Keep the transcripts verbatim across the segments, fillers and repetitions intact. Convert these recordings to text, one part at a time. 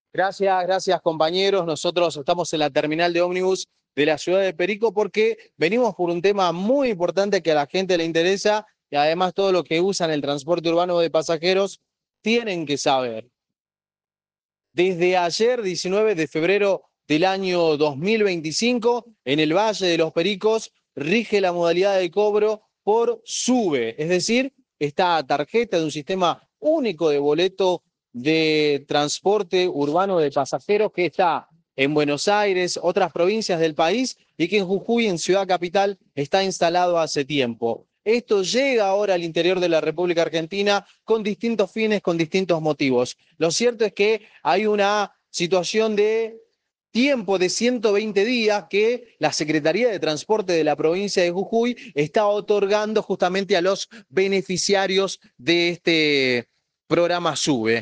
Gracias, gracias compañeros. Nosotros estamos en la terminal de ómnibus de la ciudad de Perico porque venimos por un tema muy importante que a la gente le interesa y además todo lo que usan el transporte urbano de pasajeros tienen que saber. Desde ayer, diecinueve de febrero del año dos mil veinticinco, en el Valle de los Pericos rige la modalidad de cobro por SUBE, es decir, esta tarjeta de un sistema único de boleto de transporte urbano de pasajeros que está en Buenos Aires, otras provincias del país y que en Jujuy, en Ciudad Capital, está instalado hace tiempo. Esto llega ahora al interior de la República Argentina con distintos fines, con distintos motivos. Lo cierto es que hay una situación de tiempo de ciento veinte días que la Secretaría de Transporte de la provincia de Jujuy está otorgando justamente a los beneficiarios de este programa SUBE.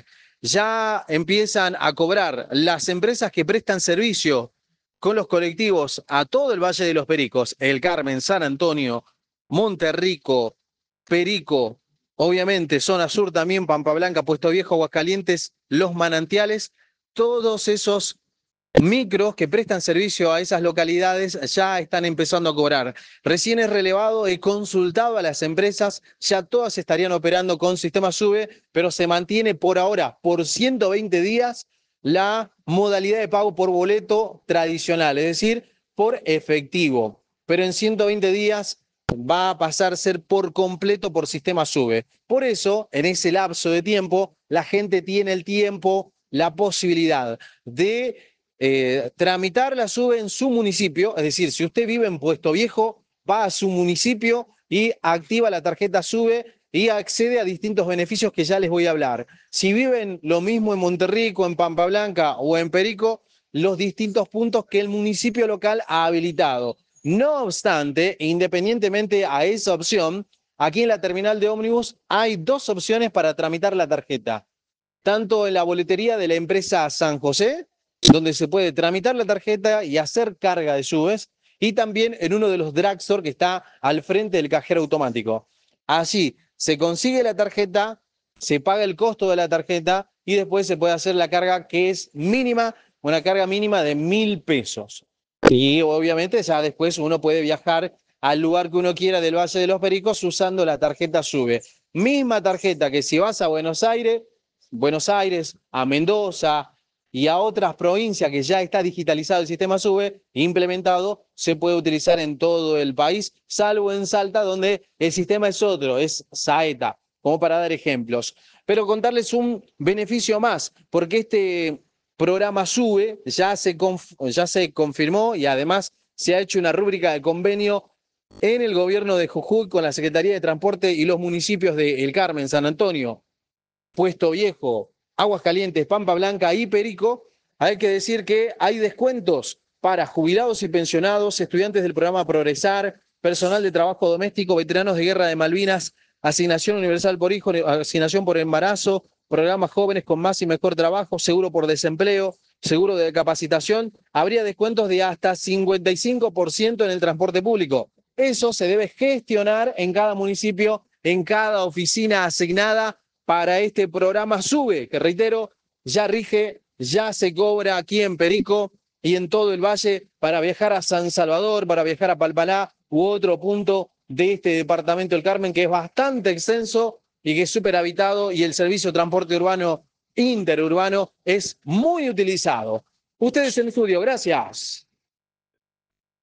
Ya empiezan a cobrar las empresas que prestan servicio con los colectivos a todo el Valle de los Pericos, El Carmen, San Antonio, Monterrico, Perico, obviamente zona sur también, Pampa Blanca, Puesto Viejo, Aguascalientes, Los Manantiales, todos esos micros que prestan servicio a esas localidades ya están empezando a cobrar. Recién es relevado, he consultado a las empresas, ya todas estarían operando con sistema SUBE, pero se mantiene por ahora, por ciento veinte días, la modalidad de pago por boleto tradicional, es decir, por efectivo. Pero en ciento veinte días va a pasar a ser por completo por sistema SUBE. Por eso, en ese lapso de tiempo, la gente tiene el tiempo, la posibilidad de eh, tramitar la SUBE en su municipio, es decir, si usted vive en Puesto Viejo, va a su municipio y activa la tarjeta SUBE y accede a distintos beneficios que ya les voy a hablar. Si viven lo mismo en Monterrico, en Pampa Blanca o en Perico, los distintos puntos que el municipio local ha habilitado. No obstante, independientemente a esa opción, aquí en la terminal de ómnibus hay dos opciones para tramitar la tarjeta. Tanto en la boletería de la empresa San José, donde se puede tramitar la tarjeta y hacer carga de subes, y también en uno de los drugstore que está al frente del cajero automático. Allí se consigue la tarjeta, se paga el costo de la tarjeta y después se puede hacer la carga que es mínima, una carga mínima de mil pesos. Y obviamente ya después uno puede viajar al lugar que uno quiera del Valle de los Pericos usando la tarjeta SUBE. Misma tarjeta que si vas a Buenos Aires, Buenos Aires, a Mendoza y a otras provincias que ya está digitalizado el sistema SUBE, implementado, se puede utilizar en todo el país, salvo en Salta, donde el sistema es otro, es Saeta, como para dar ejemplos. Pero contarles un beneficio más, porque este programa SUBE ya se, ya se confirmó y además se ha hecho una rúbrica de convenio en el gobierno de Jujuy con la Secretaría de Transporte y los municipios de El Carmen, San Antonio, Puesto Viejo, Aguascalientes, Pampa Blanca y Perico. Hay que decir que hay descuentos para jubilados y pensionados, estudiantes del programa Progresar, personal de trabajo doméstico, veteranos de guerra de Malvinas, asignación universal por hijo, asignación por embarazo, programas jóvenes con más y mejor trabajo, seguro por desempleo, seguro de capacitación. Habría descuentos de hasta cincuenta y cinco por ciento en el transporte público. Eso se debe gestionar en cada municipio, en cada oficina asignada para este programa SUBE, que reitero, ya rige, ya se cobra aquí en Perico y en todo el valle para viajar a San Salvador, para viajar a Palpalá u otro punto de este departamento del Carmen, que es bastante extenso y que es súper habitado y el servicio de transporte urbano interurbano es muy utilizado. Ustedes en el estudio, gracias.